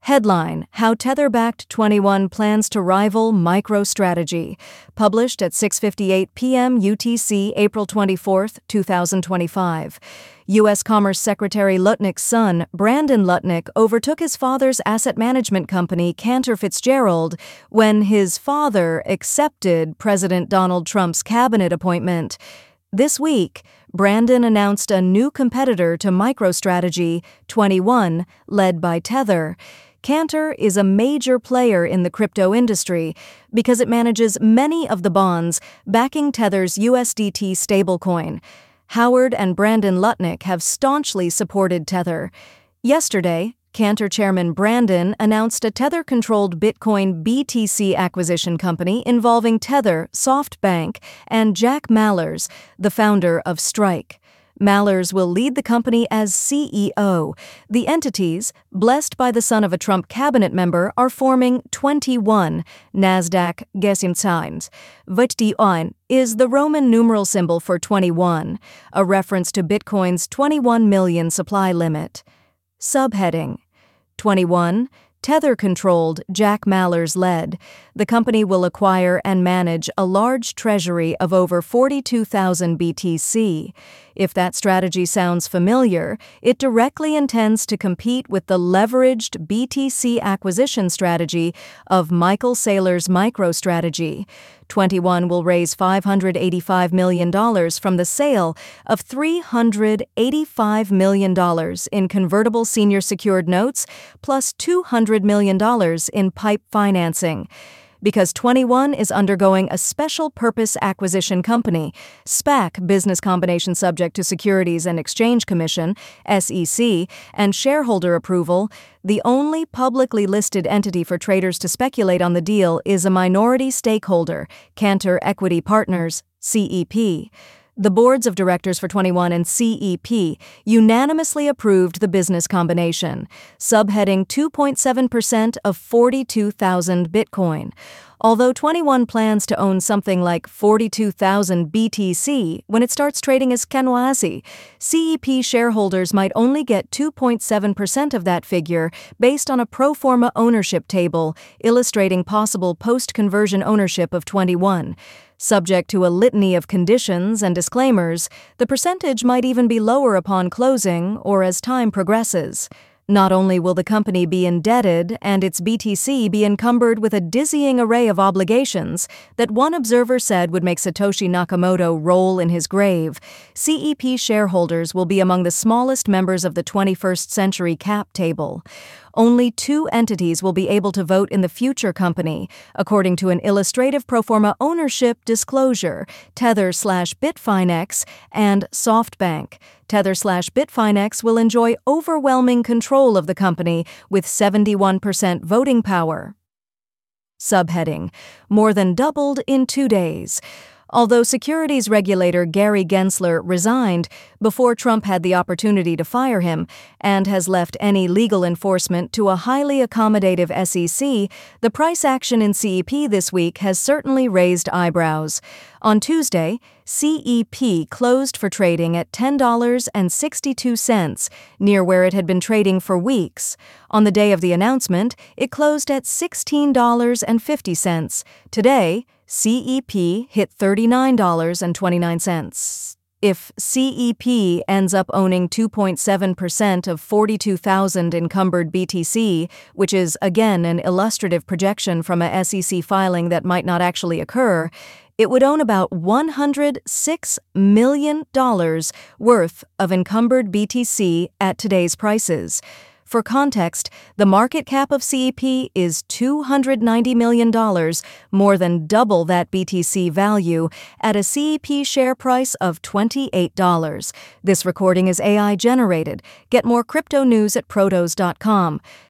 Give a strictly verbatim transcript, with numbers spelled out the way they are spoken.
Headline: How Tether-backed twenty-one plans to rival MicroStrategy. Published at six fifty-eight p m U T C, April twenty-fourth, two thousand twenty-five. U S Commerce Secretary Lutnick's son, Brandon Lutnick, overtook his father's asset management company, Cantor Fitzgerald, when his father accepted President Donald Trump's cabinet appointment. This week, Brandon announced a new competitor to MicroStrategy, twenty-one, led by Tether. Cantor is a major player in the crypto industry because it manages many of the bonds backing Tether's U S D T stablecoin. Howard and Brandon Lutnick have staunchly supported Tether. Yesterday, Cantor chairman Brandon announced a Tether-controlled Bitcoin B T C acquisition company involving Tether, SoftBank, and Jack Mallers, the founder of Strike. Mallers will lead the company as C E O. The entities, blessed by the son of a Trump cabinet member, are forming twenty-one, Nasdaq Gesellschaft. twenty-one is the Roman numeral symbol for twenty-one, a reference to Bitcoin's twenty-one million supply limit. Subheading: twenty-one, Tether-controlled, Jack Mallers led. The company will acquire and manage a large treasury of over forty-two thousand B T C. If that strategy sounds familiar, it directly intends to compete with the leveraged B T C acquisition strategy of Michael Saylor's MicroStrategy. twenty-one will raise five hundred eighty-five million dollars from the sale of three hundred eighty-five million dollars in convertible senior secured notes plus two hundred million dollars in PIPE financing. Because twenty-one is undergoing a special purpose acquisition company, SPAC business combination subject to Securities and Exchange Commission, S E C, and shareholder approval, the only publicly listed entity for traders to speculate on the deal is a minority stakeholder, Cantor Equity Partners, C E P. The boards of directors for twenty-one and C E P unanimously approved the business combination, subheading two point seven percent of forty-two thousand Bitcoin. Although twenty-one plans to own something like forty-two thousand B T C when it starts trading as Kenwazi, C E P shareholders might only get two point seven percent of that figure based on a pro forma ownership table illustrating possible post-conversion ownership of twenty-one. Subject to a litany of conditions and disclaimers, the percentage might even be lower upon closing or as time progresses. Not only will the company be indebted and its B T C be encumbered with a dizzying array of obligations that one observer said would make Satoshi Nakamoto roll in his grave, C E P shareholders will be among the smallest members of the twenty-first century cap table. Only two entities will be able to vote in the future company, according to an illustrative pro forma ownership disclosure, Tether slash Bitfinex and SoftBank. Tether slash Bitfinex will enjoy overwhelming control of the company with seventy-one percent voting power. Subheading: More than doubled in two days. Although securities regulator Gary Gensler resigned before Trump had the opportunity to fire him and has left any legal enforcement to a highly accommodative S E C, the price action in C E P this week has certainly raised eyebrows. On Tuesday, C E P closed for trading at ten dollars and sixty-two cents, near where it had been trading for weeks. On the day of the announcement, it closed at sixteen dollars and fifty cents. Today, C E P hit thirty-nine dollars and twenty-nine cents. If C E P ends up owning two point seven percent of forty-two thousand encumbered B T C, which is again an illustrative projection from a S E C filing that might not actually occur, it would own about one hundred six million dollars worth of encumbered B T C at today's prices. For context, the market cap of C E P is two hundred ninety million dollars, more than double that B T C value, at a C E P share price of twenty-eight dollars. This recording is A I generated. Get more crypto news at protos dot com.